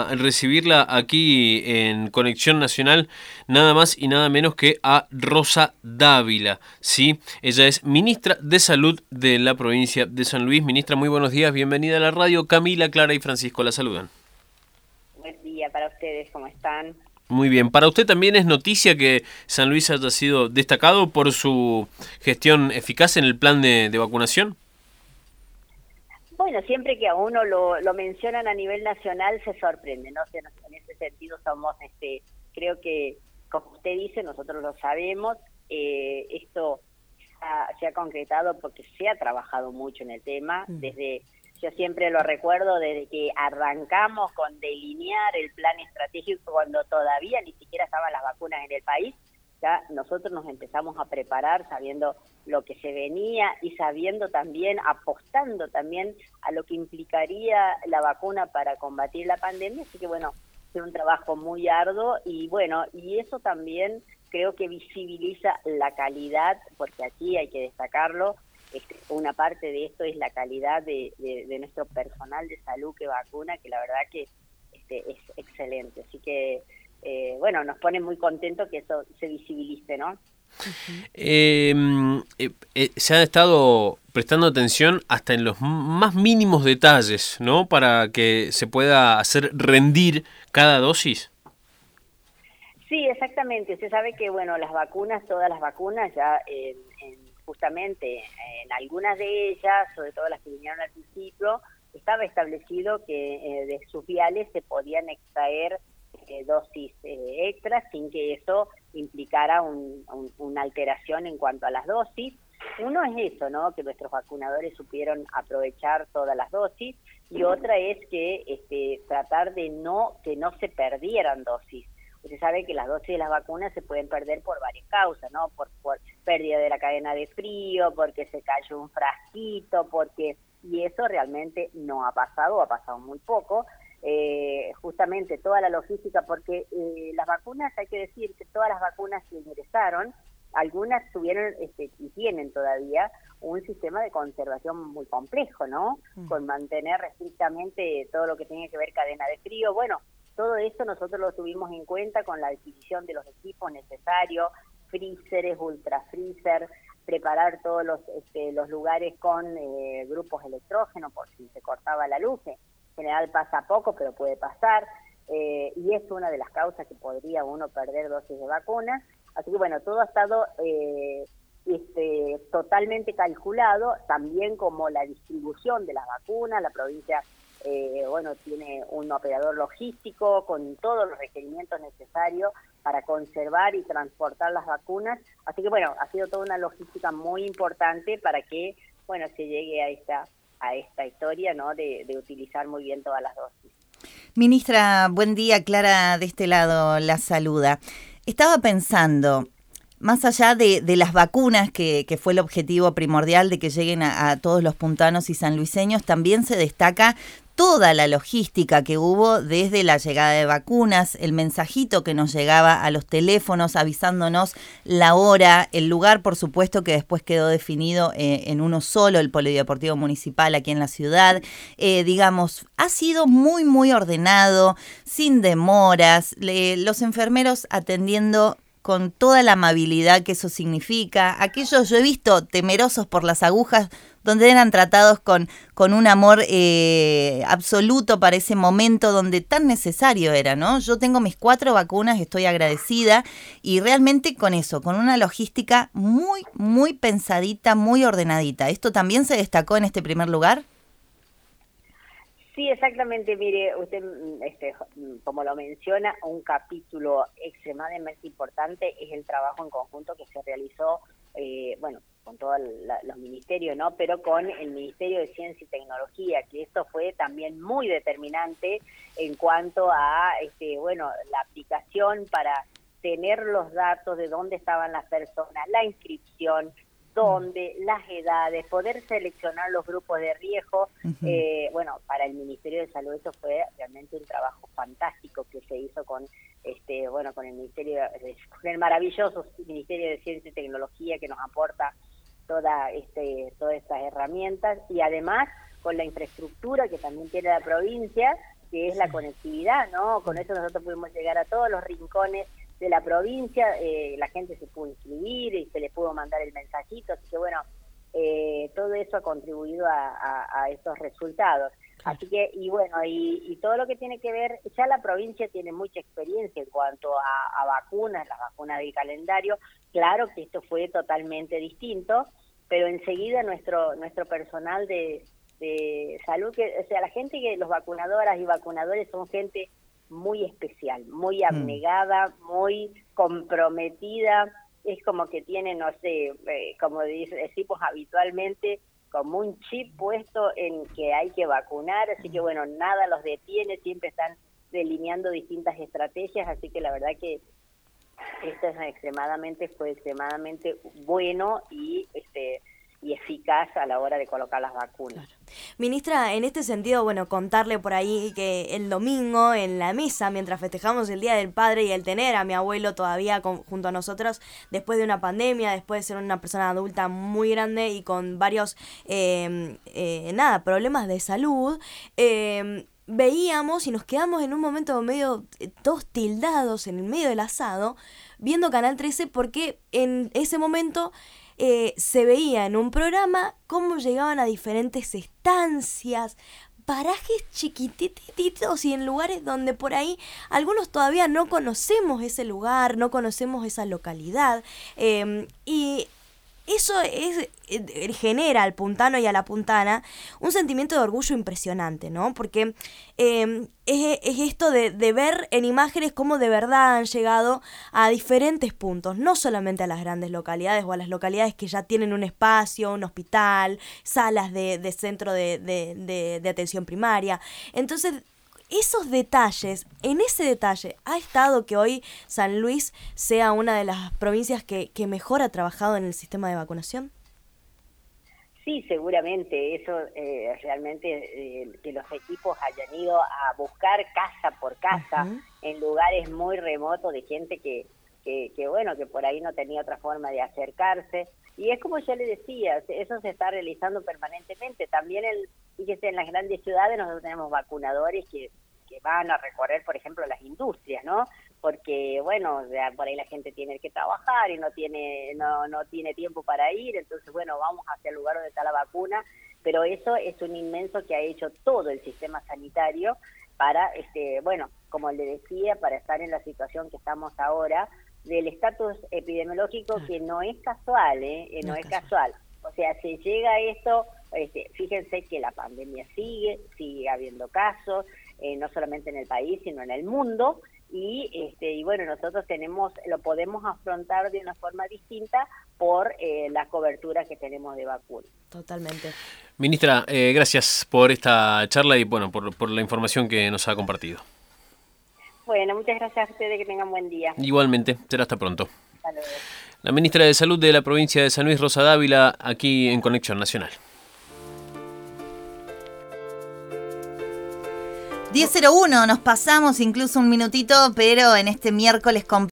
a recibirla aquí en Conexión Nacional, nada más y nada menos que a Rosa Dávila, ¿sí? Ella es ministra de Salud de la provincia de San Luis. Ministra, muy buenos días, bienvenida a la radio. Camila, Clara y Francisco la saludan. Buen día para ustedes, ¿cómo están? Muy bien, para usted también es noticia que San Luis haya sido destacado por su gestión eficaz en el plan de vacunación. Bueno, siempre que a uno lo mencionan a nivel nacional se sorprende, ¿no? En ese sentido somos, creo que, como usted dice, nosotros lo sabemos, esto se ha concretado porque se ha trabajado mucho en el tema, yo siempre lo recuerdo desde que arrancamos con delinear el plan estratégico cuando todavía ni siquiera estaban las vacunas en el país. Ya nosotros nos empezamos a preparar sabiendo lo que se venía y sabiendo también, apostando también a lo que implicaría la vacuna para combatir la pandemia, así que bueno, fue un trabajo muy arduo y bueno, y eso también creo que visibiliza la calidad, porque aquí hay que destacarlo, una parte de esto es la calidad de nuestro personal de salud que vacuna, que la verdad que es excelente, así que bueno, nos pone muy contentos que eso se visibilice, ¿no? Se ha estado prestando atención hasta en los más mínimos detalles, ¿no? Para que se pueda hacer rendir cada dosis. Sí, exactamente. Usted sabe que, bueno, las vacunas, todas las vacunas, ya justamente en algunas de ellas, sobre todo las que vinieron al principio, estaba establecido que de sus viales se podían extraer dosis extras sin que eso implicara una alteración en cuanto a las dosis. Uno es eso, ¿no? Que nuestros vacunadores supieron aprovechar todas las dosis, y otra es que tratar de que no se perdieran dosis. Usted sabe que las dosis de las vacunas se pueden perder por varias causas, ¿no? Por pérdida de la cadena de frío, porque se cayó un frasquito, y eso realmente no ha pasado, ha pasado muy poco. Justamente toda la logística, porque las vacunas, hay que decir que todas las vacunas que ingresaron, algunas tuvieron y tienen todavía un sistema de conservación muy complejo, ¿no? Con mantener estrictamente todo lo que tiene que ver cadena de frío. Bueno, todo eso nosotros lo tuvimos en cuenta con la adquisición de los equipos necesarios, freezers, ultra freezer, preparar todos los lugares con grupos electrógenos por si se cortaba la luz. En general pasa poco, pero puede pasar, y es una de las causas que podría uno perder dosis de vacunas. Así que bueno, todo ha estado totalmente calculado, también como la distribución de las vacunas. La provincia tiene un operador logístico con todos los requerimientos necesarios para conservar y transportar las vacunas. Así que bueno, ha sido toda una logística muy importante para que bueno se llegue a esta historia, ¿no? De utilizar muy bien todas las dosis. Ministra, buen día. Clara de este lado la saluda. Estaba pensando, más allá de las vacunas, que fue el objetivo primordial de que lleguen a todos los puntanos y sanluiseños, también se destaca toda la logística que hubo desde la llegada de vacunas, el mensajito que nos llegaba a los teléfonos avisándonos la hora, el lugar, por supuesto, que después quedó definido en uno solo, el Polideportivo Municipal aquí en la ciudad. Digamos, ha sido muy, muy ordenado, sin demoras, los enfermeros atendiendo con toda la amabilidad que eso significa. Aquellos, yo he visto temerosos por las agujas, donde eran tratados con un amor absoluto para ese momento donde tan necesario era, ¿no? Yo tengo mis 4 vacunas, estoy agradecida, y realmente con eso, con una logística muy, muy pensadita, muy ordenadita. ¿Esto también se destacó en este primer lugar? Sí, exactamente. Mire, usted, como lo menciona, un capítulo extremadamente importante es el trabajo en conjunto que se realizó, con todos los ministerios, ¿no? Pero con el Ministerio de Ciencia y Tecnología, que esto fue también muy determinante en cuanto a, la aplicación para tener los datos de dónde estaban las personas, la inscripción, dónde, las edades, poder seleccionar los grupos de riesgo. Para el Ministerio de Salud eso fue realmente un trabajo fantástico que se hizo con con el maravilloso Ministerio de Ciencia y Tecnología, que nos aporta todas estas herramientas, y además con la infraestructura que también tiene la provincia, que es la conectividad, ¿no? Con eso nosotros pudimos llegar a todos los rincones de la provincia, la gente se pudo inscribir y se le pudo mandar el mensajito, así que bueno, todo eso ha contribuido a estos resultados. Así que, y bueno, y todo lo que tiene que ver, ya la provincia tiene mucha experiencia en cuanto a vacunas, las vacunas del calendario. Claro que esto fue totalmente distinto, pero enseguida nuestro personal de salud, o sea, la gente los vacunadoras y vacunadores son gente muy especial, muy abnegada, muy comprometida, es como que tienen, no sé, como decimos habitualmente, como un chip puesto en que hay que vacunar, así que bueno, nada los detiene, siempre están delineando distintas estrategias, así que la verdad que esto fue extremadamente bueno y eficaz a la hora de colocar las vacunas. Claro. Ministra, en este sentido, bueno, contarle por ahí que el domingo en la misa, mientras festejamos el Día del Padre y el tener a mi abuelo todavía junto a nosotros, después de una pandemia, después de ser una persona adulta muy grande y con varios, problemas de salud, veíamos y nos quedamos en un momento medio todos tildados en el medio del asado, viendo Canal 13 porque en ese momento se veía en un programa cómo llegaban a diferentes estancias, parajes chiquititos y en lugares donde por ahí algunos todavía no conocemos ese lugar, no conocemos esa localidad, y eso genera al puntano y a la puntana un sentimiento de orgullo impresionante, ¿no? Porque es esto de ver en imágenes cómo de verdad han llegado a diferentes puntos, no solamente a las grandes localidades o a las localidades que ya tienen un espacio, un hospital, salas de centro de atención primaria. Entonces, esos detalles, en ese detalle ha estado que hoy San Luis sea una de las provincias que mejor ha trabajado en el sistema de vacunación. Sí, seguramente, eso realmente que los equipos hayan ido a buscar casa por casa en lugares muy remotos de gente que bueno, que por ahí no tenía otra forma de acercarse. Y es como yo le decía, eso se está realizando permanentemente. También fíjese, en las grandes ciudades nosotros tenemos vacunadores que van a recorrer, por ejemplo, las industrias, ¿no? Porque, bueno, por ahí la gente tiene que trabajar y no tiene tiempo para ir, entonces, bueno, vamos hacia el lugar donde está la vacuna, pero eso es un inmenso que ha hecho todo el sistema sanitario para, bueno, como le decía, para estar en la situación que estamos ahora, del estatus epidemiológico que no es casual, no es casual. O sea, si llega a esto, fíjense que la pandemia sigue habiendo casos, no solamente en el país, sino en el mundo, y bueno, nosotros lo podemos afrontar de una forma distinta por la cobertura que tenemos de vacunas. Totalmente. Ministra, gracias por esta charla y bueno, por la información que nos ha compartido. Bueno, muchas gracias a ustedes, que tengan buen día. Igualmente, será hasta pronto. Hasta luego. La ministra de Salud de la provincia de San Luis, Rosa Dávila, aquí en Conexión Nacional. 10:01, nos pasamos incluso un minutito, pero en este miércoles